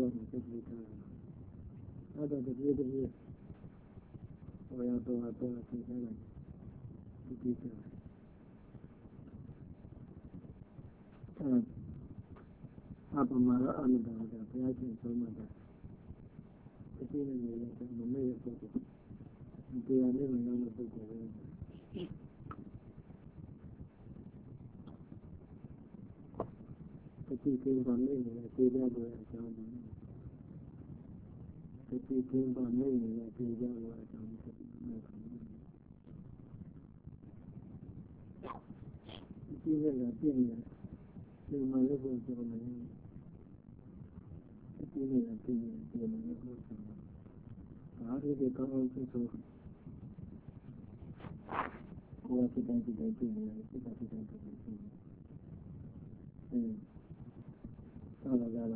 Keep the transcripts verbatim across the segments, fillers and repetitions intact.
ရောက်နေစိတ်ကြီးထားတယ်အဲ့တော့တပြေးတပြေးဟိုရောက်တော့တော့သင်ဆိုင်လိုက်ဒီကိစ္စအဲ့အပမရအနုဒါကဘုရားရှင်ဆုံးမတာဒီကိစ္စနဲ့လည်းမမေ့ရဘူးဒီရနေမလို့ပုဂ္ဂိုလ်ပဲဒီကိစ္စနဲ့လည်းပြေးကြလို့အကြောင်းပါဒီကိစ္စနဲ့လည်းပြေးကြလို့အကြောင်းပါဒီကိစ္စကပြည့်နေတယ်ဒီမှာလည်းဘုရားနေဒီကိစ္စကပြည့်နေတယ်ဒီမှာလည်းဘုရားအားရတဲ့ကောင်းအောင်ဆိုကိုယ်ကစိတ်တိုင်းစိတ်တိုင်းပြည့်နေတယ်စိတ်တိုင်းစိတ်တိုင်းပြည့်နေတယ်အင်းဆောလာလာ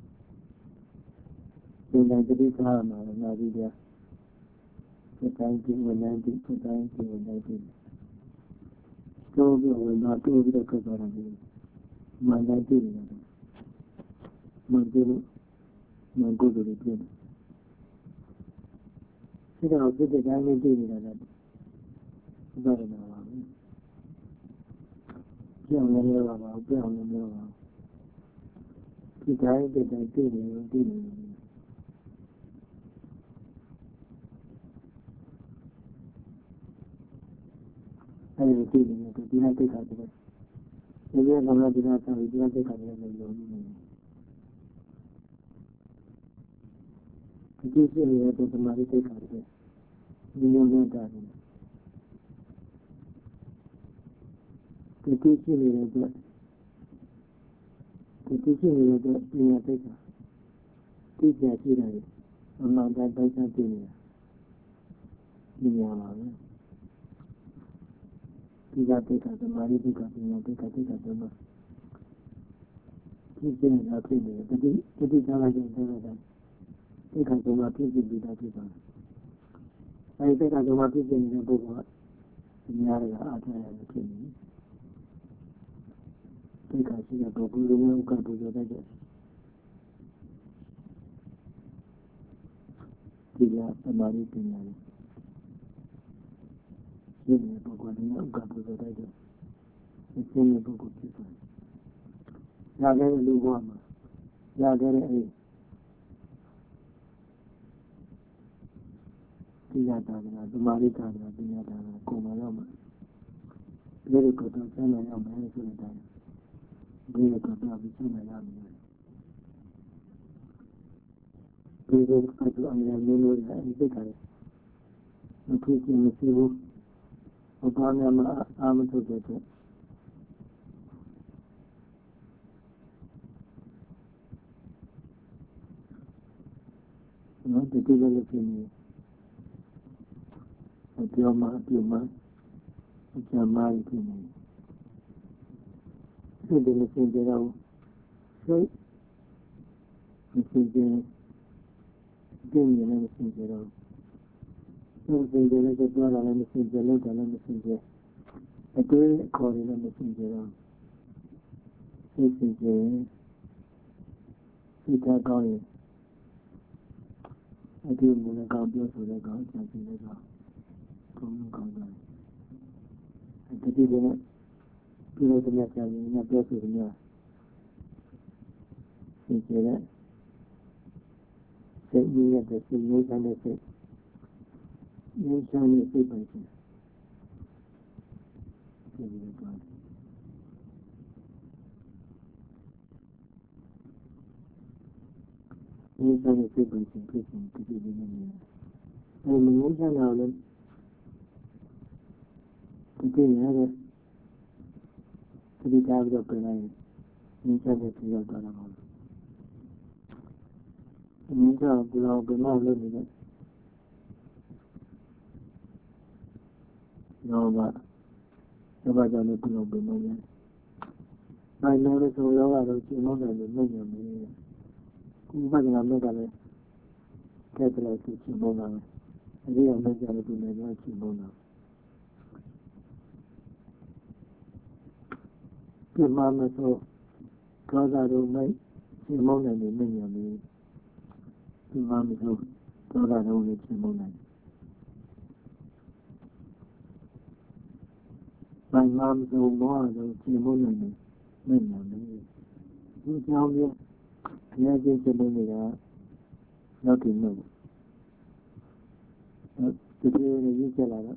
ဒီနေ့တတိခါမှာလာပြီးပြစိတ်တိုင်းပြည့်ဝင်တိုင်းပြည့်စိတ်တိုင်းပြည့်ဝင်တိုင်းပြည့်တော့ဘယ်ဝင်တော့တိုးပြီးတော့ထွက်သွားတယ်မှန်တိုင်းပြည့်နေတယ်မှန်တယ်မှန်ကိုယ်တွေပြည့်နေဒါတော့ဒီတိုင်းလေးပြည့်နေတာလည်းဒါရမှာပါပဲကြောင်လည်းလည်းပါပါကြောင်လည်းလည်းပါဒီတိုင်းဒီတိုင်းပြည့်နေလို့ပြည့်နေတယ်အဲဒီပြည့်နေတယ်ဒီနေ့တိတ်ခါတယ်ဒီနေ့ကလည်းဒီနေ့ဆောင်းဒီနေ့တိတ်ခါတယ်လို့ပြောနေတယ်ဒီကိစ္စတွေတော့ဒီမှာတိတ်ခါတယ်ဒီလိုမျိုးတာတယ်ဒီကိစ္စတွေတော့ဒီကိစ္စတွေတော့ပြညာတိတ်ခါတိကျရှိတယ်အမှန်တိုင်းပိုက်စားပြနေတာပြညာပါပဲဒီကတိတ်ခါသမာဓိတိတ်ခါပြညာတိတ်ခါတိတ်ခါတော့ဒီကျင်းတာဖြစ်နေတယ်ဒီဒီဒီသားလိုက်တဲ့တဲ့တိတ်ခါတော့ပြည့်စုံပြီးသားဖြစ်သွားတယ်အဲဒီတိတ်ခါတော့ပြည့်စုံနေတဲ့ပုဂ္ဂိုလ်ကများရအားထားရတယ်ဖြစ်နေတယ်တိတ်ခါရှိတဲ့ပုဂ္ဂိုလ်မျိုးကပူဇော်တတ်တယ်ဒီကသမာဓိပညာလေးဒီနေ့ပုဂ္ဂိုလ်မျိုးကပူဇော်တတ်တယ်ဒီစင်းရဲ့ပုဂ္ဂိုလ်ဖြစ်သွားတယ်ရခဲ့တဲ့လူဘဝမှာရခဲ့တဲ့အဲဒီဒီရတာကသမာဓိတာကပညာတာကကိုယ်မှာတော့မှဒီလိုကတော့ဆန်းနေအောင်မယ်ဆိုတဲ့အတိုင်းဒီလိုကတော့ပြီးဆန်းနေရမယ်ဒီလိုကတော့အများကြီးလို့လည်းအဲဒီကလည်းမဖြစ်ချင်မရှိဘူးဘာမှမအာမထုတ်တဲ့နော်ဒီလိုလည်းဖြစ်နေအပြောမှအပြောမှအကြမ်းမှဖြစ်နေဒီလိုမျိုးကြတော့စိတ်မရှိခြင်းပြင်းနေလည်းမရှိကြတော့ဒီစိတ်တွေလည်းပြောတာလည်းမရှိကြလို့တယ်လည်းမရှိကြအတွေ့အခေါ်တွေလည်းမရှိကြတော့စိတ်ရှင်ခြင်းစိတ်ထားကောင်းရင်အတူတူလည်းကောင်းပြောဆိုလည်းကောင်းကြံစည်လည်းကောင်းကောင်းကောင်းတယ်တတိယနဲ့ဒီလိုသမ ्या ကြရင်ညပြောဆိုတယ်များသိကြတယ်စိတ်ရည်ရတဲ့စိတ်ရည်ဆန်းတဲ့စိတ်ရည်ဆန်းတဲ့စိတ်ပိုင်ခြင်းဒီလိုပါရည်ဆန်းတဲ့စိတ်ပိုင်ခြင်းဖြစ်ခြင်းတတိယနဲ့အဲမငြိမ်းချမ်းတော့လည်းဒီကိရတဲ့ဒီကားပြီးတော့ပြန်လာရင်ငြိမ်းချမ်းတဲ့ပြောတော့တာပါငြိမ်းချမ်းဘလောဘမလို့နေတယ်တော့ဘာတော့ကြောင့်လည်းဘလောဘမရတယ်။ဘာလို့လဲဆိုတော့ကတော့ကျင်းလို့တယ်လို့မြင်နေတယ်။ဒီဘက်ကလည်းမြက်ကလည်းကဲတယ်လို့ကျင်းလို့တာ။အဲဒီကမြက်ကလည်းဒီနေ့တော့ကျင်းလို့တာ။ဒီမှာမဆိုကောသာတို့မိုက်ကျင်းလို့တယ်လို့မြင်နေတယ်ဒီမှာမလို့တော့တာတော့လည်းပြင်မနိုင်ဘာမှမလုပ်တော့တော့ပြင်မနိုင်ဘူးမနိုင်ဘူးဒီကြောင့်လည်းအနေချင်းပြင်မနေတာနောက်တင်လို့ဒီလိုလေးရေးချလာတော့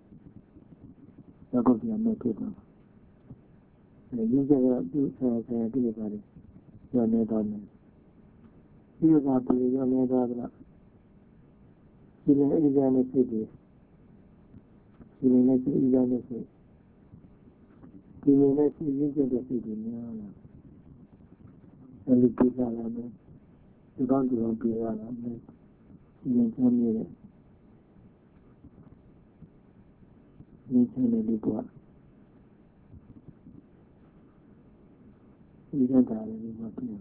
တော့ကိုယ်ကမဖြစ်တော့ရေးချတော့သူ့ဆရာဆရာတည်းပါတယ်ရောနေတော့နေဒီကပြေရောနေတော့တော့ဒီလိုအေးကြနေဖြစ်တယ်ဒီလိုနဲ့အေးကြနေဖြစ်ဒီလိုနဲ့စီရင်ကြတဲ့ဖြစ်တယ်များလားအဲဒီကိစ္စလာမယ်ဒီကောင်းဒီကောင်းပြေရလာမယ်စီရင်ချမ်းမြေတဲ့ဒီချမ်းတဲ့လူကဒီကြတာလည်းမဖြစ်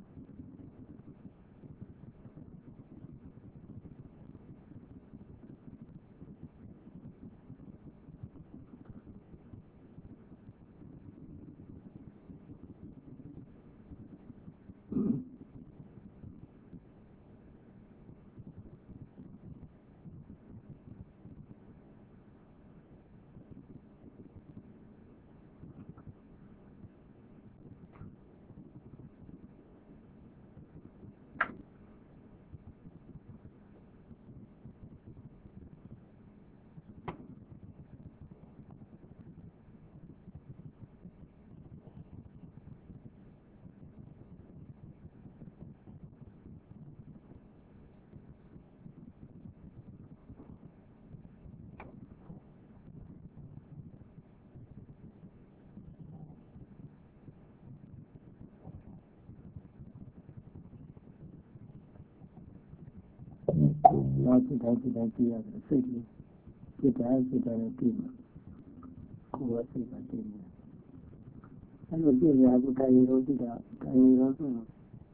တော့ဒီတိုင်းဒီတိုင်းကြည့်ရတယ်စိတ်ကြီးဒီတိုင်းဒီတိုင်းကြည့်မှာကိုယ်ကစိတ်ကတည်နေအဲ့လိုကြည့်ရဘူးတိုင်းရောကြည့်တာတိုင်းရောဆိုတော့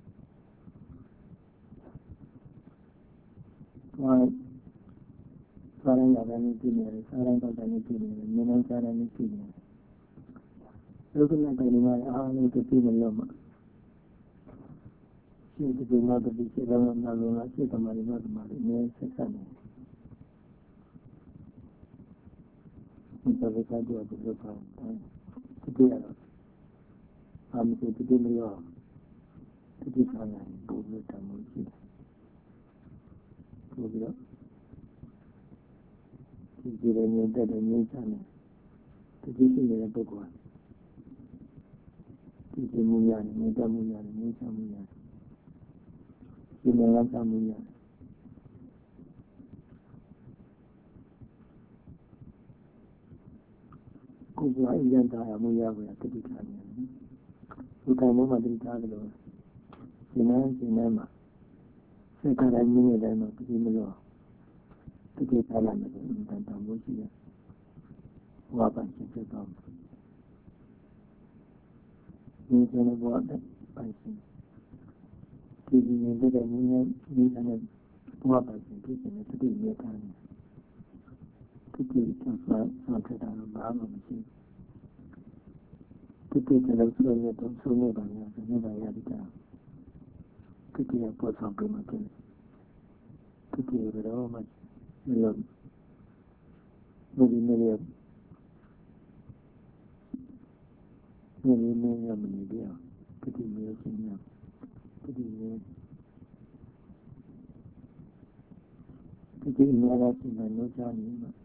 ဘာသာရင်လည်းနေကြည့်နေတယ်စာရင်းတော့လည်းကြည့်နေတယ်နည်းနည်းစာရင်းကြည့်နေတယ်ဒီကုနာတိုင်းမှာအားလုံးကြည့်နေလို့မှာရှင်းဒီမှာတတိယလောကနာလုံးလားစိတ်ကမာရီမကမာရီနည်းဆက်ဆက်နေဒီလိုပဲကြောက်ကြလို့ပါဒီကြရတော့အမှန်တကယ်မရောဒီကိစ္စနဲ့ပုံလို့တမှုရှိတယ်ပြီးတော့ဒီကြရနေတဲ့တဲ့နေချမ်းတယ်ဒီကြည့်နေတဲ့ပုဂ္ဂိုလ်ဒီကြည့်မှုရတယ်နေတမှုရတယ်နေချမ်းမှုရတယ်ဒီမှာကမ်းမှုရတယ်ကိုယ်ကအရင်တရားမှုရပါတတိထားနေတယ်ဒီကံမှာတတိထားတယ်လို့ဒီနေ့ဒီနေ့မှာစိတ်ကလည်းမြင်နေတယ်မှာဒီမလို့တတိထားလာတယ်ဒီတန်တမှုရှိတယ်ဝါပန်စစ်တော့ဒီကျနေဘောတဲ့ပိုင်ရှင်ဒီဒီနေတဲ့မြင်းမြင်းနဲ့ဘဝပိုင်ရှင်ဖြစ်နေတဲ့တတိယထားတယ်တတိယဆက်ဆက်ထတာတော့ဘာမှမရှိဘူးတတိယလည်းဆိုရတော့ဆိုနေပါလားဆိုနေပါရတဲ့တတိယပေါ်ဆောင်ပြမှာတယ်တတိယတော့မှမလို့ဘယ်နည်းလဲဘယ်နည်းလဲမနေပြတတိယမျိုးချင်းများတတိယတတိယများတော့ဒီမှာလို့ကြားနေမှာ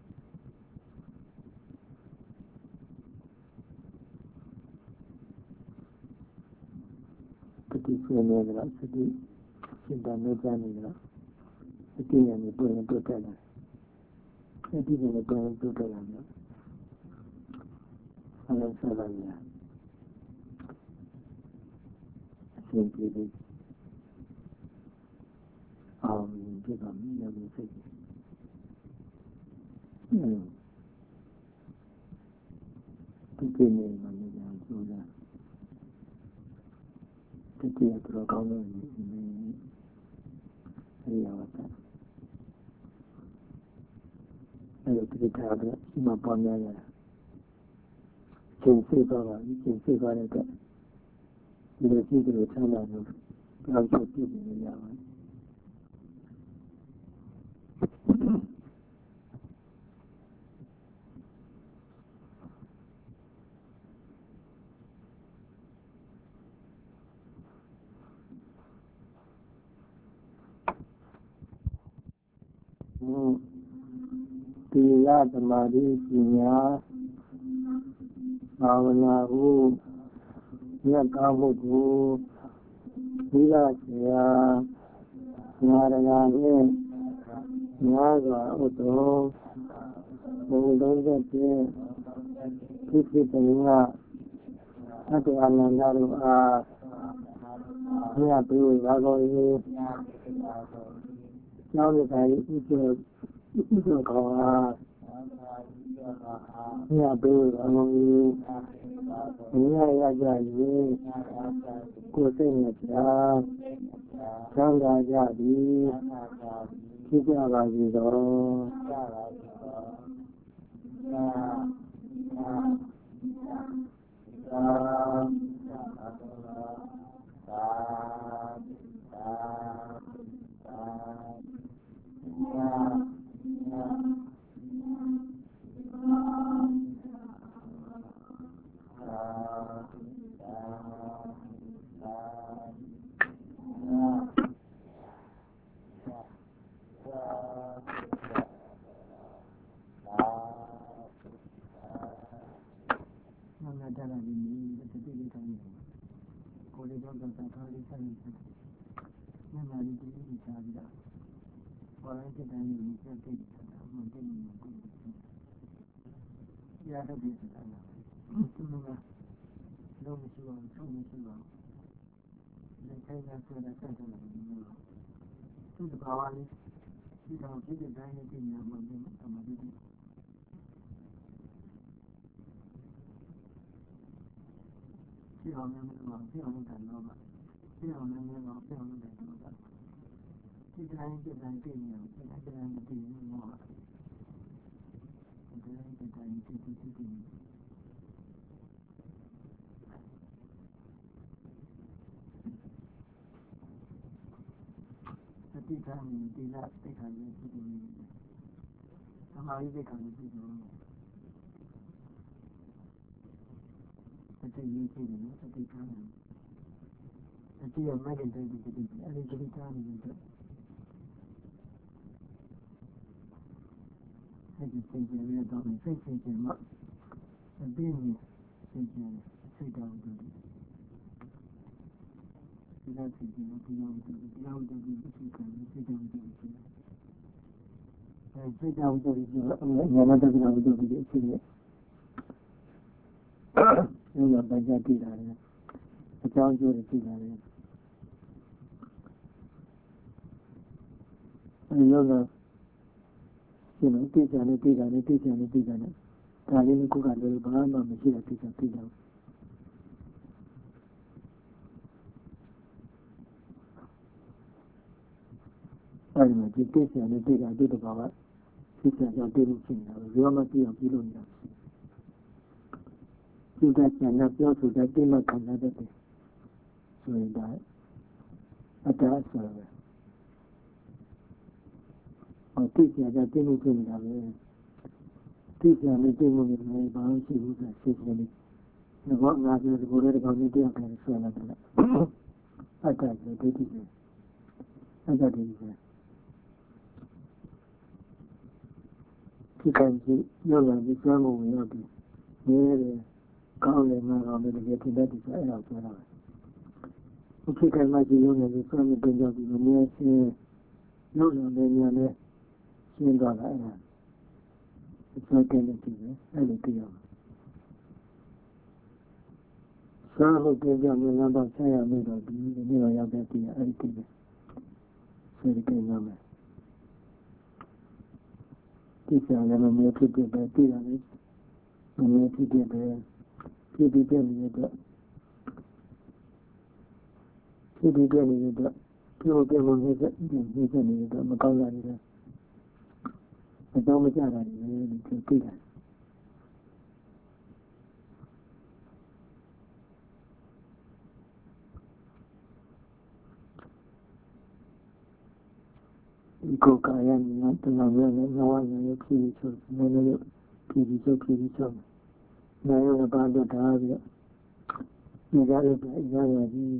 တတိယမျိုးကစတိစဉ်းစားနေကြနေတော့တတိယမျိုးပြန်ပြန်တက်လာတတိယမျိုးပြန်ပြန်တက်လာတော့ဆန္ဒဆက်လာရအရှင်ပြေးအောင်ဒီကမြင်ရမှုစိတ်ဒီကိနေမှလည်းကြောက်ကြတာတတိယတော့ကောင်းလို့အဲဒီရတာအဲ့ဒီတထားတော့ဒီမှာပေါ်နေရတယ်ကျင်းစိတ်ပါပါကျင်းစိတ်ပါတဲ့ကဒီလိုကြည့်ကြလို့ချမ်းသာလို့ကြောက်ကြည့်နေရပါတယ်ตีลาสมาธิปัญญาภาวนาหูเรื่องกามุหูวิราชยางารงานเนี่ยงาสาอุตโตมงคลเจ็ดพิพิธภัณฑ์อัตตานันดารุอาเนี่ยปีว่าก็มีน้องในใจอุจจาอุจจาระเนี่ยปีว่าก็มีเนี่ยอยากจะอยู่กุศลเนี่ยချမ်းသာကြသည်ဖြစ်ကြပါစေသောသာသာသာที่เราไม่รู้ที่เราไม่กันเราแบบที่เราไม่รู้ที่เราไม่กันเราแบบที่จะให้จะได้ที่เนี่ยที่จะได้ที่นี่มั่วที่จะได้ที่จะได้ที่ที่ที่ที่สติธรรมที่ละสติธรรมที่ที่นี่สมาธิที่ธรรมที่ที่นี่สติยิ่งที่นี่สติธรรมสติยังไม่ได้ใจที่ที่อะไรสติธรรมนี่ก็ให้จิตใจเรียนต่อไปใช้ใจใจมาเป็นนี่ใจใจใจดาวตัวนี้ที่เราใจใจที่เราตัวที่เราตัวที่ที่กันใจดาวตัวนี้ใจดาวตัวนี้เราเราตัวเราตัวนี้ที่นี่เราเราปัญญาที่ได้อาจารย์ช่วยที่ได้เราเราဒီလိုသိကြတယ်သိကြတယ်သိကြတယ်သိကြတယ်ဒါလေးကိုကလည်းဘာမှမရှိတဲ့သိကြသိကြအဲဒီမှာဒီသိကြတယ်သိကြတယ်ဒီတော့ကသိကြကြောင့်သိလို့ရှိနေတာဘယ်မှမသိအောင်ပြုလို့မရဘူးဒီကကျန်တဲ့ပြောဆိုတဲ့တိမခံရတဲ့ဆိုရင်ဒါအတ္တဆိုရယ်သိကြကြသိမှုဖြစ်နေတာပဲသိကြနဲ့သိမှုနဲ့လည်းဘာလို့ရှိဘူးဆိုသိကြတယ်။ငါကငါပြောတဲ့ကိုယ်ရဲ့ကောင်ကြီးတရားခံဆွဲလာတယ်။အတ္တဆိုဒိဋ္ဌိပဲ။အတ္တဒိဋ္ဌိပဲ။ဒီကံကြီးရောက်လာပြီးကျွမ်းမှုဝင်ရောက်ပြီးနေတယ်ကောင်းတယ်ငါကောင်းတယ်တကယ်ဖြစ်တတ်တယ်ဆိုအဲ့ဒါပြောတာပဲ။ဒီကံမှကြီးရုံနဲ့ကျွမ်းမှုပြင်ကြပြီးနေစင်းရောက်လာတဲ့ညနဲ့ရှင်းသွားတာအဲ့ဒါအစကလည်းကြည့်ပဲအဲ့လိုကြည့်ရအောင်စားလို့ကြကြမလားတော့ဆက်ရမယ်တော့ဒီနေ့တော့ရောက်တဲ့ပြည်အဲ့ဒီကြည့်ပဲဆက်ကြည့်ရမယ်ဒီစားလည်းမမျိုးဖြစ်ဖြစ်ပဲကြည့်ရတယ်မမျိုးဖြစ်ဖြစ်ပဲဖြစ်ဖြစ်ပြနေတဲ့အတွက်ဖြစ်ဖြစ်ပြနေတဲ့အတွက်ပြောပြမနေတဲ့ဒီစနေတဲ့အတွက်မကောင်းတာတွေလည်းအကြောင်းမကျတာတွေလည်းဒီသိတယ်ကိုယ်ကာယနဲ့တဏှာနဲ့နဝဉာဏ်ရဲ့ဖြစ်ပြီးဆိုနေလို့ဖြစ်ပြီးဆိုဖြစ်ပြီးဆိုနာယရပါတော့တာပြီးတော့ဒီကြလို့အရာရကြီး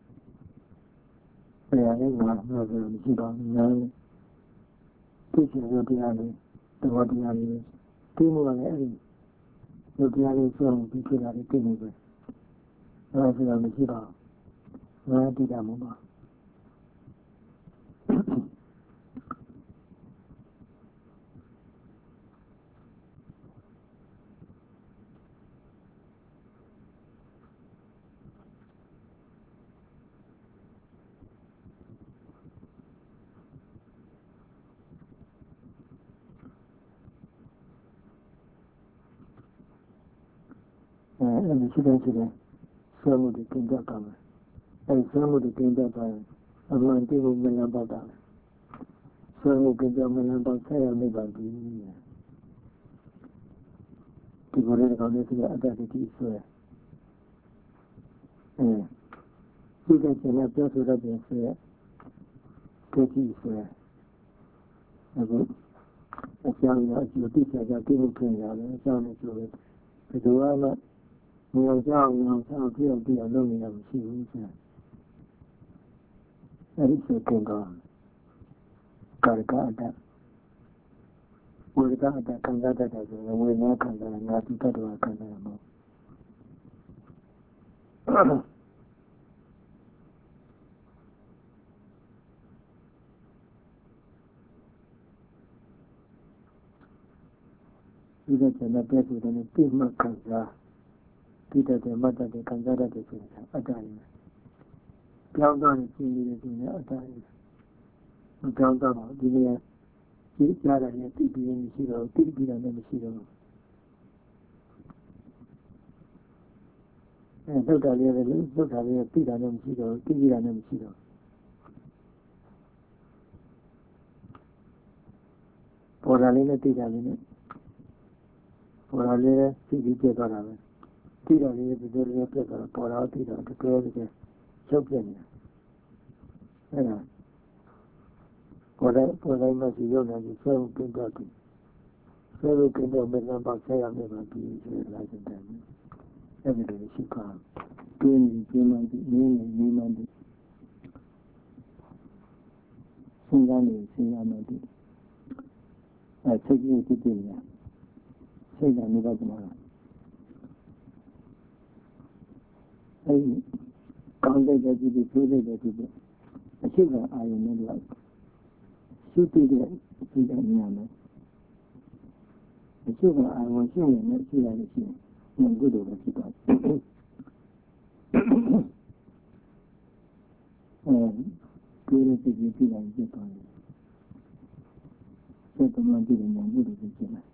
ဘယ်ရလဲငါတော့မရှိပါဘူးနားလေသိချင်လို့တရားလေးတော်တရားလေးသိမှုကလည်းအဲ့ဒီလူတရားလေးဆိုပြီးဖြစ်တာလေးသိနေပဲအဲ့ဒါဆိုတော့မရှိပါဘူးငါတိတာမဟုတ်ပါအဲ့ဒီရှိတဲ့ရှိတဲ့ဆွဲမှုတွေတင်ပြပါမယ်အဲ့ဒီဆွဲမှုတွေတင်ပြပါရင်အမှန်တည်းကိုမလန်းပေါက်တာဆွဲမှုတင်ပြမလန်းပေါက်ဆက်ရမိပါဘူးဒီလိုလေးကောင်းလေးဆိုအတ္တတိဆွဲအဲဒီကကျန်တဲ့ပြောဆိုတဲ့ပြင်ဆွဲတိတိဆွဲအခုအကြောင်းအကျိုးတိကျကြတိမှုခင်ရတယ်အကြောင်းနဲ့ဆိုလို့ဒီလိုကမှငြိမ်ကြောင်ငြိမ်ကြောင်ပြောပြလုပ်နေရမရှိဘူးဆရာအဲ့ဒီစိတ်ကတော့ကာရကအတ္တဝိရကအတ္တခံစားတတ်တယ်ဆိုရင်ဝိညာဉ်ခံစားငါတိတ္တဝါခံစားရမှာဒီကကျန်တဲ့ပြည့်စုံတဲ့ပြည့်မှတ်ခံစားတိတ္တတဲ့မတ္တတဲ့ခံစားတတ်တယ်ဆိုတာအတ္တရယ်ပြောင်းသွားရင်ရှင်းနေတယ်ဆိုရင်အတ္တရယ်မပြောင်းတော့ဒီနေရာဒီကြားရတဲ့တိပြီးမရှိတော့တိပြီးတာလည်းမရှိတော့အဲသုတ်တာလေးလည်းသုတ်တာလေးပြီးတာလည်းမရှိတော့တိပြီးတာလည်းမရှိတော့ပေါ်လာလေးနဲ့တိတာလေးနဲ့ပေါ်လာလေးတိပြီးပြသွားတာပဲတိတာလေးဒီလိုလေးပြသွားတော့ပေါ်လာတိတာတကယ်တကယ်ချုပ်ပြနေအဲ့ဒါပေါ်လာပေါ်လာမှစီရုံနဲ့ဆွဲမှုပြင်တော့တယ်ဆွဲလို့ကျင်းတော့မင်းတော့ပေါက်ဆက်ရမယ်ပါပြီးဆိုလာတဲ့တယ်အဲ့ဒီလိုရှိခါတွင်းကြီးကျင်းမှဒီနင်းနေနေမှဒီစဉ်းစားနေစဉ်းစားမှဒီအဲ့စိတ်ကြီးဖြစ်ဖြစ်နေစိတ်ကနေတော့ကျွန်တော်အဲ့ဒီကောင်းတဲ့ကြည့်ပြီးကျိုးတဲ့ကြည့်ပြီးအရှိကအာရုံနဲ့တော့ရှုတည်တဲ့ဒီကနေ့ရမယ်အရှိကအာရုံရှုနေနဲ့ရှိရလို့ရှိရင်ဘုဒ္ဓပဲဖြစ်သွားတယ်အဲဒီလိုကြည့်ကြည့်လိုက်ဖြစ်သွားတယ်စိတ်ကမှကြည့်နေဘုဒ္ဓဖြစ်ဖြစ်လာ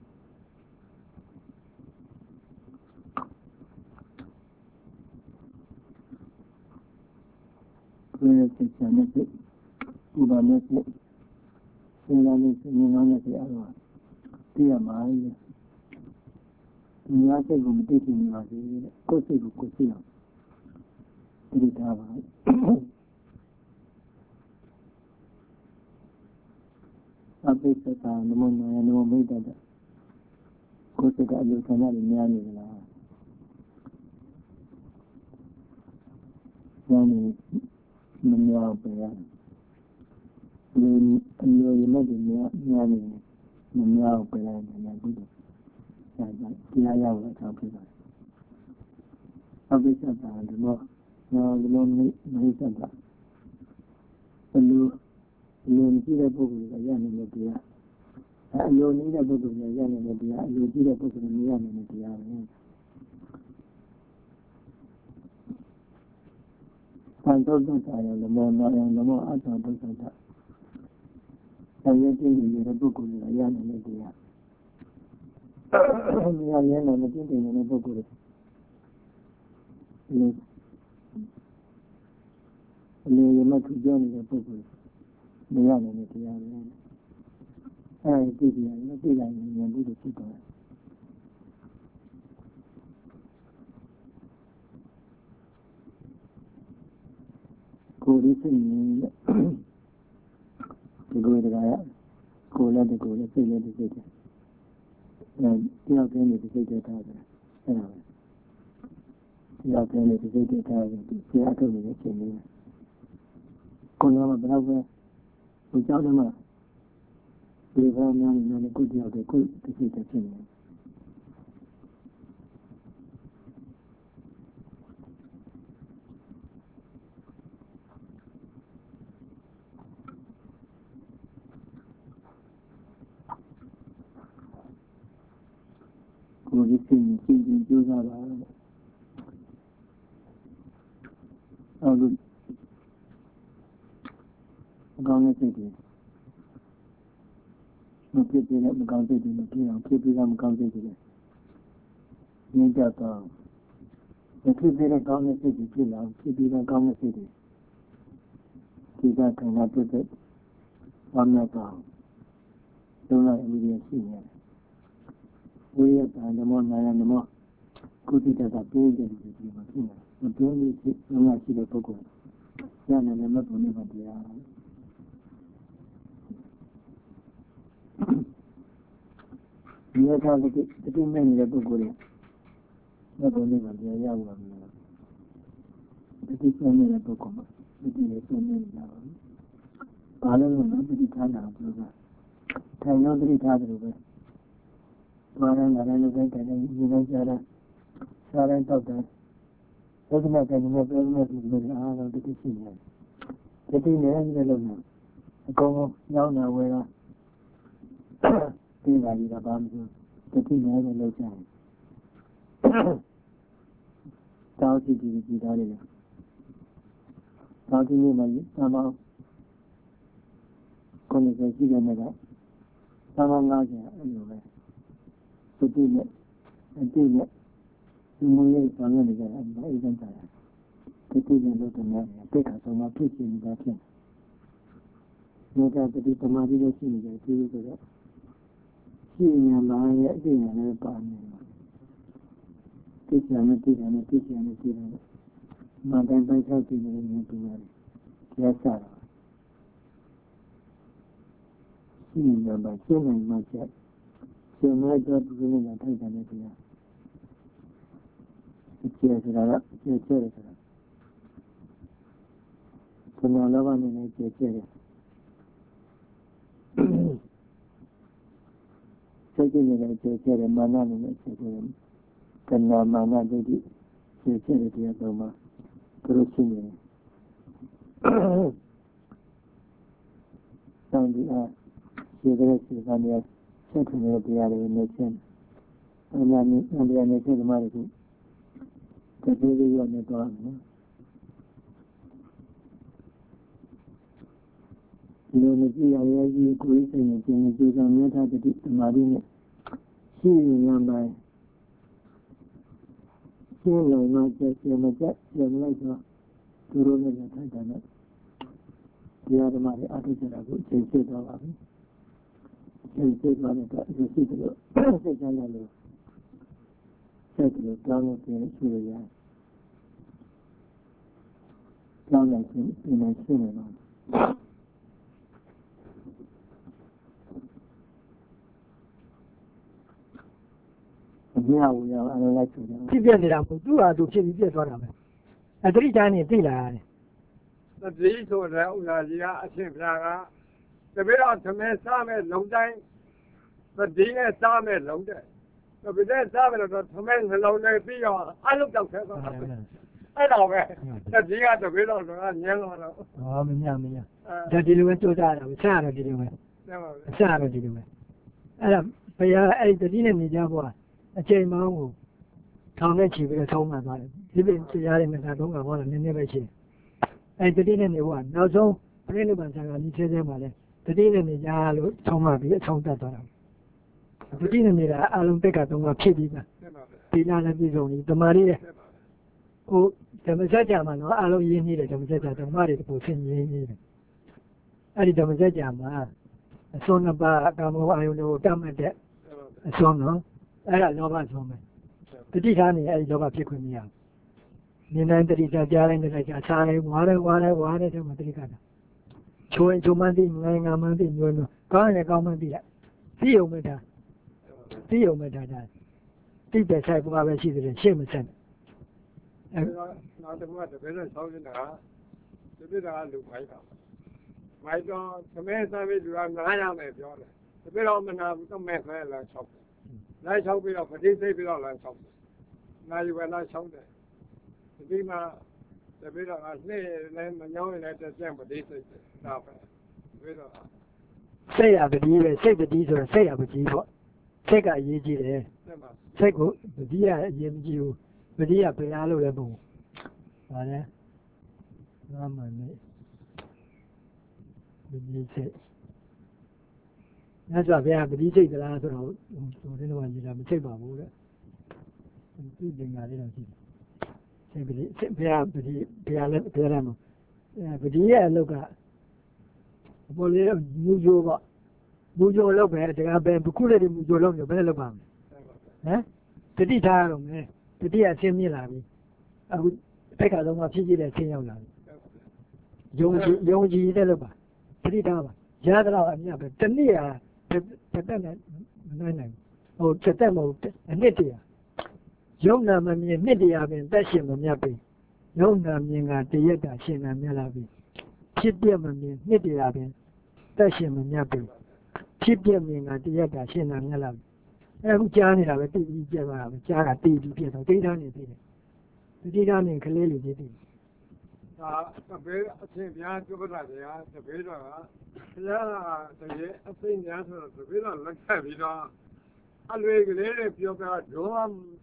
ဘယ်စိတ်ချမ်းတဲ့ဥပါနဲ့စဉ်းစားနေစဉ်းစားနေတဲ့အရာသိရမှာလေဒီများစိတ်ကိုမသိချင်ပါဘူးကိုယ်စိတ်ကိုကိုယ်သိအောင်ဒီထားပါအပိစ္ဆတာနမောနာယနမောမိတ္တတကိုယ်စိတ်ကအလိုဆန္ဒတွေများနေသလားဉာဏ်နဲ့မများပဲဒီအလိုရတဲ့များများနေမများပဲလည်းဘုဒ္ဓဆရာကတရားရဖို့အထောက်ဖြစ်ပါတယ်အပိစ္ဆတာဒီလိုနော်ဒီလိုမိစ္ဆတာအလိုအလိုကြည့်တဲ့ပုဂ္ဂိုလ်ကရနိုင်တဲ့တရားအလိုနေတဲ့ပုဂ္ဂိုလ်ကရနိုင်တဲ့တရားအလိုကြည့်တဲ့ပုဂ္ဂိုလ်ကမရနိုင်တဲ့တရားပဲသံသုတ်တ္တရာလမောနာယလမောအတ္တသုတ်တ္တဆံရည်ကြည့်နေတဲ့ပုဂ္ဂိုလ်ကရနိုင်တဲ့တရားမရရင်လည်းမကြည့်တဲ့ပုဂ္ဂိုလ်လေလေရမထူကြနေတဲ့ပုဂ္ဂိုလ်မရနိုင်တဲ့တရားပဲအဲဒီကြည့်ရတယ်မသိနိုင်ရင်ဉာဏ်ဘုဒ္ဓဖြစ်သွားတယ်ကိုယ်ရည်စိတ်နေတဲ့ဒီကိုယ်တကားကိုယ်လည်းတကိုယ်လည်းစိတ်လည်းတစ်စိတ်တည်းအဲတယောက်တည်းနဲ့တစ်စိတ်တည်းထားတယ်အဲ့ဒါပဲတယောက်တည်းနဲ့တစ်စိတ်တည်းထားတယ်ဒီဆရာထုတ်နေတဲ့အချိန်လေးကိုယ်ကဘယ်တော့ပဲဟိုကြောက်တယ်မှာဒီဘာမှမနာနဲ့ကိုယ်တယောက်တည်းကိုယ်တစ်စိတ်တည်းဖြစ်နေတယ်ကိုယ်ကြီးချင်းချင်းချင်းကြိုးစားပါအော်လို့အကောင်းနဲ့စိတ်တွေမဖြစ်သေးတဲ့မကောင်းစိတ်တွေမဖြစ်အောင်ဖြစ်ပြီးတော့မကောင်းစိတ်တွေငြင်းကြတော့မဖြစ်သေးတဲ့ကောင်းတဲ့စိတ်တွေဖြစ်လာဖြစ်ပြီးတော့ကောင်းတဲ့စိတ်တွေဒီကခံရတဲ့တဲ့ဘာမှမကောင်းလုံးလိုက်အမှုတွေရှိနေတယ်ဝိရတာဓမ္မနာယဓမ္မကုသတတာပြေးတယ်ဒီလိုမှဖြစ်နေမပြောလို့ရှိလုံးဝရှိတဲ့ပုဂ္ဂိုလ်ရနိုင်တယ်မပုံနေပါတရားဒီအခါလေးတတိမဲ့နေတဲ့ပုဂ္ဂိုလ်တွေမပုံနေပါတရားရဘူးလားတတိမဲ့နေတဲ့ပုဂ္ဂိုလ်မှာတတိရဲ့ဆုံးနေတာပါဘာလို့လဲတတိထားတာပြောတာထိုင်ရောတတိထားတယ်လို့ပဲဘာလဲငါလည်းလုပ်တဲ့တိုင်းဒီလိုကြားတာစားတိုင်းတောက်တယ်ဘုရားကလည်းပြောနေတယ်လို့အားလုံးတတိရှိနေတယ်တတိနဲ့လည်းလုပ်နေအကုန်လုံးညောင်းတာဝဲတာဒီပါကြီးကဘာမှမတတိနဲ့လည်းလုပ်ကြတယ်တောက်ကြည့်ကြည့်ကြည့်သားတယ်တောက်ကြည့်နေမှသာမောကိုယ်ကိုကြည့်တယ်နဲ့ကသာမောငါးကျအဲ့လိုပဲတတိနဲ့အတိနဲ့ဒီမလေးဆောင်ရနေကြတယ်အဲ့ဒါကြတယ်တတိနဲ့လို့တော့များတယ်တိတ်ခါဆုံးမှဖြစ်ချင်နေတာဖြစ်နေကြတတိသမာဓိလို့ရှိနေတယ်ဒီလိုဆိုတော့ရှိနေမှာရဲ့အတိနဲ့လည်းပါနေတယ်တိကျနဲ့တိကျနဲ့တိကျနဲ့တိကျနဲ့မန်တိုင်းပိုင်းခြားပြီးနေနေတူရတယ်ကျဆတာရှိနေမှာရှင်းနိုင်မှချက်ရှင်မဲ့တော့ဒီလိုနဲ့ထိုက်တယ်တရားကျေဆိုတာကကျေကျေတယ်ဆိုတာခဏလောဘနဲ့လည်းကျေကျေတယ်စိတ်ကြီးနဲ့လည်းကျေကျေတယ်မာနနဲ့လည်းကျေကျေတယ်ကဏ္ဍမာနဒိဋ္ဌိကျေကျေတယ်တရားတော်မှာသူတို့ရှိနေတယ်ဆောင်းဒီအားကျေတဲ့စေတနာဆက်ထနေတဲ့တရားတွေနဲ့ချင်းအများကြီးအများကြီးနဲ့ဓမ္မတွေတတိယရနေတော့နော်ဒီလိုမကြည့်ရရဲ့ကြီးကိုယ်စိတ်နဲ့ကျင်းကျူဆောင်မြတ်တာတတိဓမ္မတွေနဲ့ရှိရံပိုင်းရှင်းလုံးမှကျက်ကျမကျက်ကျမလိုက်တော့သူတို့လည်းထိုက်တယ်နဲ့တရားဓမ္မတွေအထုကြတာကိုအချိန်ဖြစ်သွားပါပြီအချိန်ဖြစ်သွားတဲ့အတွက်ဒီစိတ်ကစိတ်ချမ်းသာလို့စိတ်ကတောင်းလို့ပြည့်စုံရတောင်းလိုက်ခြင်းဒီမှာရှိနေတော့အမြတ်ဝရအောင်အလိုက်ဆိုတယ်ဖြစ်ပြနေတာကိုသူ့ဟာသူဖြစ်ပြီးပြည့်သွားတာပဲအတ္တိတန်းနေသိလာရတယ်သတိဆိုတဲ့ဥစ္စာကြီးကအရှင်ဘုရားကတပည့်တော်သမင်းစားမဲ့လုံတိုင်းသတိနဲ့စားမဲ့လုံတဲ့တပည့်တဲ့စားမဲ့တော့သမင်းနှလုံးနဲ့ပြီးတော့အလုပ်တောက်ခဲ့သွားတာအဲ့တော့ပဲသတိကတပည့်တော်ကညံတော့တော့ဟောမညမညဒါဒီလိုပဲကြိုးစားတာပဲစားရတယ်ဒီလိုပဲစားရတယ်ဒီလိုပဲအဲ့ဒါဘုရားအဲ့ဒီတတိနဲ့နေကြဖို့အချိန်မှန်းကိုထောင်နဲ့ချီပြီးတော့ထုံးမှသွားတယ်ဒီပြင်တရားတွေနဲ့သုံးကဟောတာနည်းနည်းပဲရှိတယ်အဲ့တတိနဲ့နေဖို့ကနောက်ဆုံးပြိဋိဘံဆံကဒီသေးသေးမှလည်းတတိနဲ့နေကြလို့ထုံးမှပြီးအဆုံးသတ်သွားတာတတိနဲ့နေတာအလုံးတက်ကသုံးကဖြစ်ပြီးပါဒီလားလည်းပြည်စုံပြီတမာရီတဲ့ဟိုဓမ္မစကြာမှာနော်အလုံးရင်းနေတယ်ဓမ္မစကြာဓမ္မတွေတပူဆင်းရင်းနေတယ်အဲ့ဒီဓမ္မစကြာမှာအစွန်းနှစ်ပါးကာမောအာယုန်ကိုတတ်မှတ်တဲ့အစွန်းနော်အဲ့ဒါလောဘဆုံးပဲတတိထားနေအဲ့ဒီလောဘဖြစ်ခွင့်မရဘူးနေနိုင်တတိထားကြားတိုင်းတတိထားစားတိုင်းဝါးတိုင်းဝါးတိုင်းဝါးတိုင်းထဲမှာတတိကတာချိုးရင်ချိုးမှန်းသိငိုင်းငါမှန်းသိမျိုးမျိုးကောင်းရင်ကောင်းမှန်းသိလိုက်သိုံမဲ့တာသိုံမဲ့တာဒါတိပဲဆိုင်ပေါ်ပဲရှိတယ်ရှေ့မဆက်အဲနောက်တစ်ခုကတပည့်တော်ဆောင်းနေတာတပည့်တော်ကလူမိုက်တာမိုက်တော့သမီးသားပြီးလူကနားရမယ်ပြောတယ်တပည့်တော်မနာဘူးတော့မဲ့ခဲလာချောက်လာချောက်ပြီးတော့ပတိစိတ်ပြီးတော့လာချောက်နာယူပဲလာချောက်တယ်ဒီမှာတပည့်တော်ကလှည့်လည်းမညောင်းရင်လည်းတက်ပြန့်ပတိစိတ်ဒါပဲတပည့်တော်စိတ်ရပတိပဲစိတ်ပတိဆိုတော့စိတ်ရပတိပေါ့စိတ်ကအရေးကြီးတယ်စိတ်ကိုပတိရအရေးမကြီးဘူးပတိရပြရားလို့လည်းမဟုတ်ဘူးဟာလေငါမှန်နေပတိစိတ်ညဆိုဗျာပတိစိတ်သလားဆိုတော့ဟိုဒီတော့ကြီးတာမစိတ်ပါဘူးတဲ့သူ့တင်ငါလေးတော့ရှိတယ်စိတ်ပတိစိတ်ဗျာပတိဗျာလည်းဗျာလည်းမပတိရဲ့အလုပ်ကပေါ်လေမူဂျိုပေါ့မူဂျိုလောက်ပဲတကယ်ပဲခုလေးဒီမူဂျိုလောက်နေဘယ်လောက်ပါမလဲဟမ်တတိထားရတော့မယ်တတိအဆင်းမြင့်လာပြီအခုဘက်ကတော့မှဖြည်းဖြည်းနဲ့ဆင်းရောက်လာပြီယုံကြည်ယုံကြည်တဲ့လောက်ပါတတိထားပါရသလောက်အမြတ်ပဲတနည်းအားတက်တက်နဲ့မနိုင်နိုင်ဟိုတက်တက်မဟုတ်အနှစ်တည်းယုံနာမမြင်နှစ်တည်းပင်တက်ရှင်မမြတ်ပြီယုံနာမြင်ကတရက်တာရှင်နာမြတ်လာပြီဖြစ်ပြမမြင်နှစ်တည်းပင်တက်ရှင်မမြတ်ပြီဖြစ်ပြမြင်ကတရက်တာရှင်နာမြတ်လာပြီအခုကြားနေတာပဲတိပြီးပြတ်သွားတာပဲကြားတာတိပြီးပြတ်သွားဒိဋ္ဌာနေသေးတယ်ဒိဋ္ဌာနေကလေးလေးသေးတယ်ဒါတပည့်အချင်းများကျုပ်တာတရားတပည့်တော်ကဘုရားတကယ်အသိဉာဏ်ဆိုတော့တပည့်တော်လက်ထပ်ပြီးတော့အလွေကလေးတွေပြောပြတော့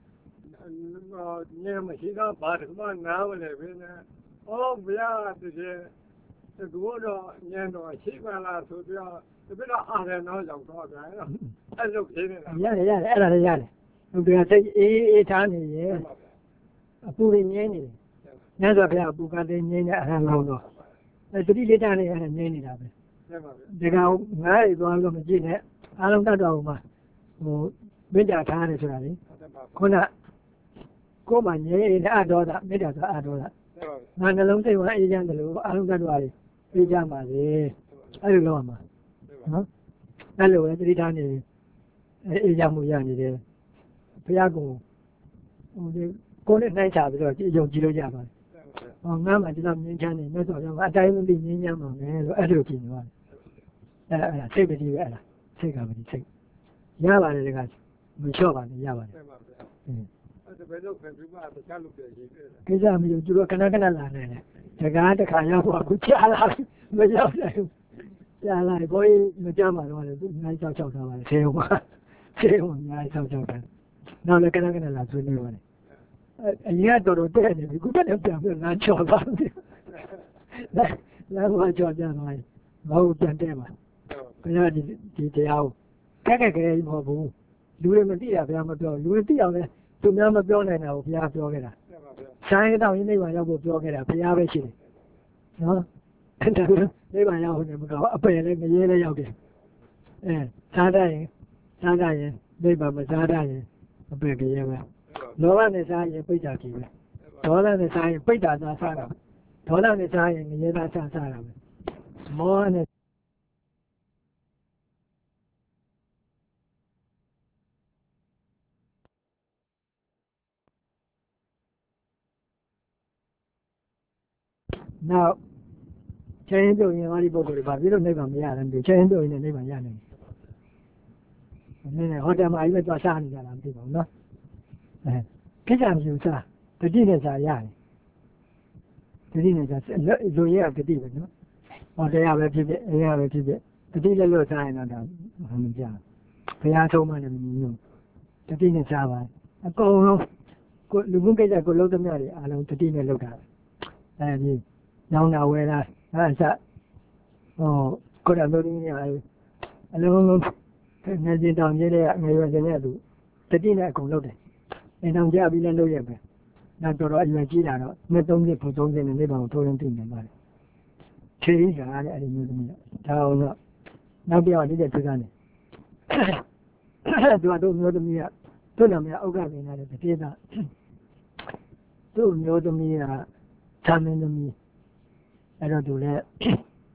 ညမရှိတော့ဘာတမနားမလဲပဲနဲ့ဩဘုရားတကယ်တကူတော့ညံတော့ရှိပါလားဆိုပြီးတော့တပည့်တော်အားရတော့ရောက်တော့ပြန်အဲ့လိုခင်းနေတာရတယ်ရတယ်အဲ့ဒါလည်းရတယ်ဟုတ်တယ်စိတ်အေးအေးထားနေရဲ့အပူရင်းငင်းနေတယ်ညဆိုဘုရားအပူကတည်းငင်းနေအဟံလောင်းတော့အဲတတိလေးတားနေအဲ့ဒါငင်းနေတာပဲဒီကောင်ငါးရီသွားလို့မကြည့်နဲ့အားလုံးတတ်တော်ဟိုမှာဟိုမေတ္တာထားရတယ်ဆိုတာလေခုနကိုယ်မှငြိမ်းနေအတော်တာမေတ္တာဆိုအတော်တာငါနှလုံးစိတ်ဝမ်းအေးချမ်းတယ်လို့အားလုံးတတ်တော်တွေအေးချမ်းပါစေအဲ့လိုလုပ်ရမှာနော်အဲ့လိုပဲတတိထားနေအေးချမ်းမှုရနေတယ်ဘုရားကဟိုဒီကိုယ်နဲ့နှိုင်းချပြီးတော့ယုံကြည်လို့ရပါတယ်ဟောငါမှဒီလိုမြင်ချမ်းနေမြတ်စွာဘုရားကအတိုင်းမသိမြင်ချမ်းပါမယ်လို့အဲ့လိုကြည့်နေပါတယ်အဲ့ဒါအဲ့ဒါစိတ်ပတိပဲအဲ့ဒါစိတ်ကပတိစိတ်ရပါတယ်တကယ်မလျှော့ပါနဲ့ရပါတယ်အင်းအဲ့ဒါဘယ်လိုခံပြီးမှတခြားလုပ်ပြရေးတယ်ကိစ္စမျိုးသူတို့ခဏခဏလာနေတယ်တကားတစ်ခါရောက်တော့အခုကြားလာမရောက်နိုင်ဘူးကြားလာဘောကြီးမကြမှာတော့လေသူအများကြီးကြောက်ကြောက်ထားပါတယ်ဆေးုံမှာဆေးုံအများကြီးကြောက်ကြောက်တယ်နောက်လည်းခဏခဏလာဆွေးနွေးပါတယ်အရင်ကတော်တော်တဲ့နေပြီခုကလည်းပြန်ပြန်လာချော်သွားတယ်လာလာမချော်ပြန်သွားရင်မဟုတ်ပြန်တဲ့ပါဘုရားဒီဒီတရားကိုကဲကဲကဲမဟုတ်ဘူးလူတွေမသိတာဘုရားမပြောလူတွေသိအောင်လဲသူများမပြောနိုင်တာကိုဘုရားပြောခဲ့တာဆိုင်တော့ရင်းနိဗ္ဗာန်ရောက်ဖို့ပြောခဲ့တာဘုရားပဲရှိတယ်နော်အဲ့ဒါနိဗ္ဗာန်ရောက်နေမှာအပယ်လည်းမရဲလည်းရောက်တယ်အဲစားတတ်ရင်စားတတ်ရင်နိဗ္ဗာန်မစားတတ်ရင်အပယ်ကြရဲပဲလောဘနဲ့စားရင်ပိဋကကြီးပဲဒေါသနဲ့စားရင်ပိဋကသာစားတာဒေါသနဲ့စားရင်ငရဲသာစားစားတာပဲမောဟနဲ့နောက်ချက်ရင်ပြုံရင်ဟောဒီပုဂ္ဂိုလ်တွေဗာပြီးတော့နိဗ္ဗာန်မရတယ်ဒီချက်ရင်ပြုံရင်နိဗ္ဗာန်ရနိုင်တယ်နည်းနည်းဟောတယ်မှာအကြီးပဲသွားစားနေကြတာမသိပါဘူးနော်အဲကိစ္စမရှိဘူးစားတတိနဲ့စားရတယ်တတိနဲ့စားလူရဲကတတိပဲနော်ဟောတရားပဲဖြစ်ဖြစ်အရာပဲဖြစ်ဖြစ်တတိလည်းလို့စားရင်တော့ဒါမကြဘုရားဆုံးမလည်းမမြင်ဘူးတတိနဲ့စားပါအကုန်လုံးကိုလူမှုကိစ္စကိုလုံးသမျှတွေအားလုံးတတိနဲ့လုပ်တာအဲဒီညောင်းတာဝဲတာအဲ့ဒါဟိုကိုယ်တော်တို့ကြီးအလုံးလုံးငယ်စဉ်တောင်ကြီးတဲ့ငယ်ရွယ်စဉ်တဲ့သူတတိနဲ့အကုန်လုပ်တယ်အိမ်တောင်ကြပြီးလည်းလုပ်ရပဲနောက်တော့အရွယ်ကြီးလာတော့နှစ်သုံးနှစ်ပုံသုံးနှစ်နဲ့နေပါကိုထိုးရင်းသိနေပါတယ်ခြေရင်းကလည်းအဲ့ဒီမျိုးသမီးဒါအောင်တော့နောက်ပြောင်းနေတဲ့သူကလည်းသူကတို့မျိုးသမီးကသူ့နာမည်အောက်ကပင်လာတဲ့တတိသားသူ့မျိုးသမီးကသာမင်းသမီးအဲ့တော့သူလည်း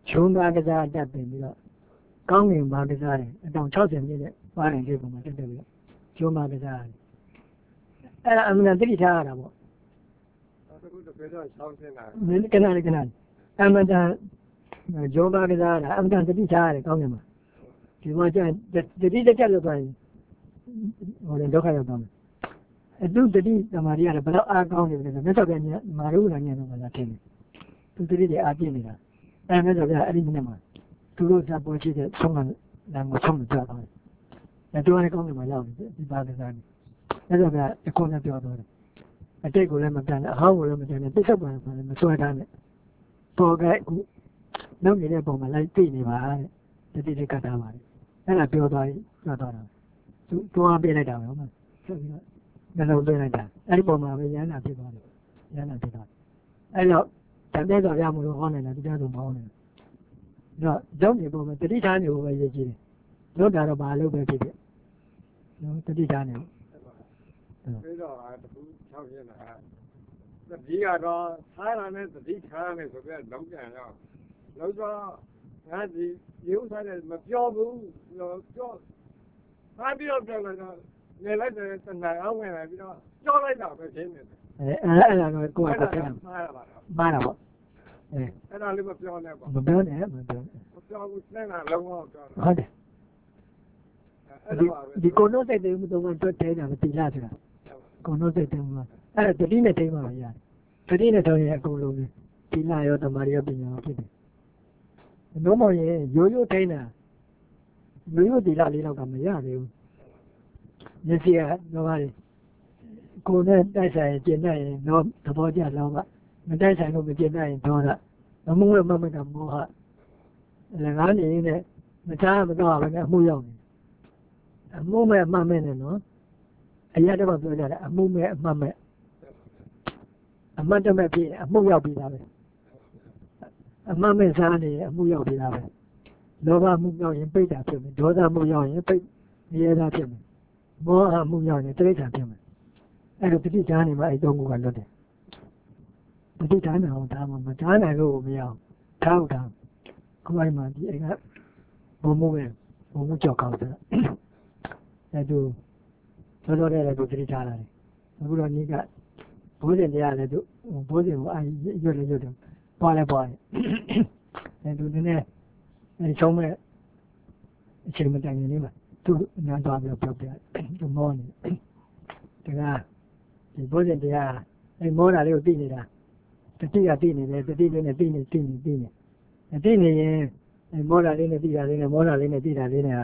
ရုံးသားကစားတက်ပြင်ပြီးတော့ကောင်းကင်ဘာကစားတယ်အတောင်၆၀မြင့်နဲ့ပါရင်လေးပုံမှာတက်တက်ပြီးတော့ရုံးသားကစားတယ်အဲ့ဒါအမှန်တတိထားရတာပေါ့အခုတပည့်တော်ဆောင်းနေတာမင်းကနာလေးကနာအမှန်တန်ရုံးသားကစားတာအမှန်တန်တတိထားရတယ်ကောင်းကင်မှာဒီမှာကျတတိတက်တက်လို့သွားရင်ဟိုလည်းဒုက္ခရောက်သွားမယ်အတူတတိသမာဓိရတယ်ဘယ်တော့အားကောင်းနေလဲဆိုမြတ်စွာဘုရားမာရုဏာဉာဏ်တော့လာထင်တယ်သူတတိတွေအားပြည့်နေတာအဲမြတ်စွာဘုရားအဲ့ဒီနေ့မှာသူတို့ဇာပေါ်ရှိတဲ့ဆုံးမလမ်းကိုဆုံးမကြတော့ဘူးအဲတူရကောင်းနေမှာရောက်နေဒီပါဒနာမြတ်စွာဘုရားအခုနဲ့ပြောတော့တယ်အတိတ်ကိုလည်းမပြန်နဲ့အဟောင်းကိုလည်းမပြန်နဲ့ပြစ္ဆုတ်ပါဆိုလည်းမစွဲထားနဲ့ပေါ်ကအခုနောက်နေတဲ့ပုံမှာလိုက်သိနေပါတဲ့တတိတွေကတ်ထားပါတယ်အဲ့ဒါပြောသွားပြီးပြောသွားတာသူတွားပေးလိုက်တာပဲဟုတ်မှာဆက်ပြီးတော့ငါတို့တွေ့လိုက်တာအဲ့ဒီပုံမှာပဲရဟန္တာဖြစ်သွားတယ်ရဟန္တာဖြစ်သွားတယ်အဲ့တော့တန်တဲ့တော်ရမလို့ဟောနေတာတရားဆုံးမဟောနေတာတော့ကြောင့်ဒီပုံမှာတတိထားနေဖို့ပဲရည်ကြည်တယ်လို့တာတော့ဘာလို့ပဲဖြစ်ဖြစ်နော်တတိထားနေဖို့ပြီးတော့တခု၆ရက်လာတတိကတော့ထားရတဲ့တတိထားမယ်ဆိုပြီးလုံးပြန်တော့လုံးတော့ငါဒီရုပ်စားတယ်မပြောဘူးပြောပြောဘာပြောပြောလဲတော့နေလိုက်တယ်တဏှာအောင်ဝင်လာပြီးတော့ကြောလိုက်တာပဲရှင်းနေတယ်အဲအဲ့အဲ့ဒါတော့ကိုယ်ကတက်တာမှားရပါတော့မှားတာပေါ့အဲအဲ့ဒါလေးမပြောနဲ့ပေါ့မပြောနဲ့မပြောနဲ့မပြောဘူးစနေတာလုံးဝပြောတာဟုတ်တယ်အဲ့ဒီဒါပါပဲဒီကိုနိုးစိတ်တွေမတော့တွတ်တဲတာမတိလားဆိုတာကိုနိုးစိတ်တွေမှာအဲ့ဒါတတိနဲ့တိမှမရတယ်တတိနဲ့တော့ရင်အကုန်လုံးပဲတိလာရောတမာရီရောပညာရောဖြစ်တယ်လုံးမရင်ရိုးရိုးထိန်းတာရိုးရိုးတိလာလေးတော့ကမရသေးဘူးမျက်စိကတော့ပါလေကိုနဲ့တိုက်ဆိုင်ကျင်နိုင်ရင်တော့သဘောကျလောကမတိုက်ဆိုင်လို့မကျင်နိုင်ရင်တော့အမှုရမမကမောဟလည်းငါနေနဲ့မချားမတော့ဘဲနဲ့အမှုရောက်နေအမှုမဲ့အမှတ်မဲ့နဲ့နော်အရာတော့ပြောကြတယ်အမှုမဲ့အမှတ်မဲ့အမှတ်တမဲ့ဖြစ်အမှုရောက်ပြီးသားပဲအမှတ်မဲ့စားနေအမှုရောက်ပြီးသားပဲလောဘမှုရောက်ရင်ပိတ်တာဖြစ်မယ်ဒေါသမှုရောက်ရင်ပိတ်ရဲတာဖြစ်မယ်မောဟမှုရောက်ရင်တိရစ္ဆာန်ဖြစ်မယ်အဲ့တော့တတိထားနေမှာအဲ့သုံးခုကလွတ်တယ်တတိထားနေအောင်ဒါမှမထားနိုင်လို့မရအောင်ထားအောင်ထားခုအိမ်မှာဒီအိမ်ကဘုံမိုးပဲဘုံမိုးကြောက်ကောင်းတယ်အဲ့သူသောတော်တဲ့လည်းသူတတိထားလာတယ်အခုတော့ညီကဘိုးစဉ်တရားလည်းသူဘိုးစဉ်ကိုအာရွတ်လည်းရွတ်တယ်ပွားလည်းပွားတယ်အဲ့သူနည်းနည်းအဲ့ဆုံးမဲ့အချိန်မတိုင်နေမှာသူနားသွားပြီးပြောပြတယ်သူမောနေတကယ်ဒီဘုရင်တရားအဲမောတာလေးကိုသိနေတာတတိကသိနေတယ်တတိလေးနဲ့သိနေသိနေသိနေအသိနေရင်အဲမောတာလေးနဲ့သိတာလေးနဲ့မောတာလေးနဲ့သိတာလေးနဲ့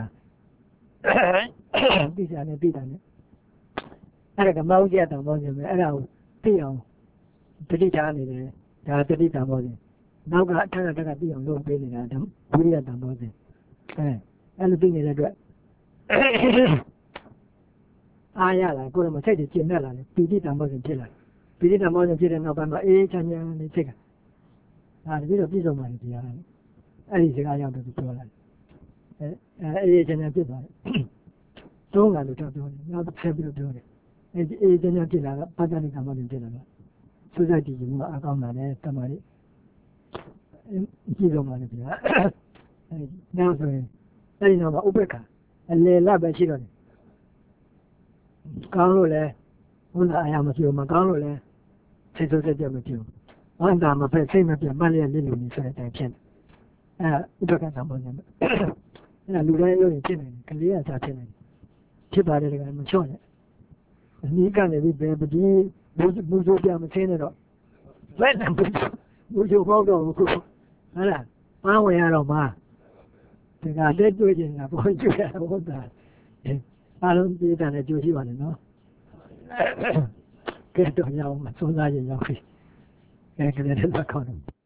သိတာနဲ့သိတာနဲ့အဲ့ဒါကမောင်းကြတောင်မောင်းနေမယ်အဲ့ဒါကိုသိအောင်တတိထားနေတယ်ဒါတတိတံမောစဉ်နောက်ကအထက်ကတက်ကသိအောင်လုပ်ပေးနေတာဒါဘုရားတံမောစဉ်အဲအဲ့လိုသိနေတဲ့အတွက်အားရလာကိုယ်ကစိတ်တွေကျဉ်နေလာတယ်ပီတိတံမောစဉ်ဖြစ်လာပီတိတံမောစဉ်ဖြစ်တဲ့နောက်ပိုင်းမှာအေးချမ်းချမ်းလေးဖြစ်တာဒါတတိတော့ပြည့်စုံပါလေတရားအဲ့ဒီစကားရောက်တော့ပြောလာတယ်အဲအေးချမ်းချမ်းဖြစ်သွားတယ်သုံးလာလို့တော့ပြောတယ်နောက်တစ်ဆက်ပြီးပြောတယ်အဲဒီအေးချမ်းချမ်းဖြစ်လာတော့ပတ္တနိကံမောစဉ်ဖြစ်လာတော့စူးစိုက်ကြည့်ရင်ကအကောင်းလာတယ်တမန်လေးကြည့်တော့မှလည်းဗျာအဲဒီနောက်ဆိုရင်အဲဒီနောက်မှာဥပ္ပခါအလေလပဲရှိတော့တယ်ကောင်းလို့လဲဘုရားအရာမပြောမကောင်းလို့လဲစိတ်ဆိုးစိတ်ပြတ်မပြောဝမ်းသာမဖက်စိတ်မပြတ်မှလည်းလစ်လို့နေဆိုတဲ့အတိုင်းဖြစ်တယ်အဲဥပ္ပခါသဘောနဲ့အဲဒါလူတိုင်းလို့ဖြစ်နေတယ်ကလေးကစားဖြစ်နေတယ်ဖြစ်ပါတယ်တကယ်မချော့နဲ့အနည်းကနေပြီးဘယ်ပကြီးဘူးဘူးဆိုပြမချင်းနဲ့တော့ဘယ်နဲ့ဘူးဘူးဆိုပေါ့တော့ဘူးဟုတ်လားပန်းဝင်ရတော့မှာဒီကတက်တွေ့ချင်တာပေါ်ကျွရဟုတ်တာအားလုံးပြည်တယ်နဲ့ကြိုးရှိပါနဲ့နော်ကဲတော့ရအောင်မစွမ်းစားရင်ရောက်ပြီကဲကလေးတွေတော့ကောင်းတယ်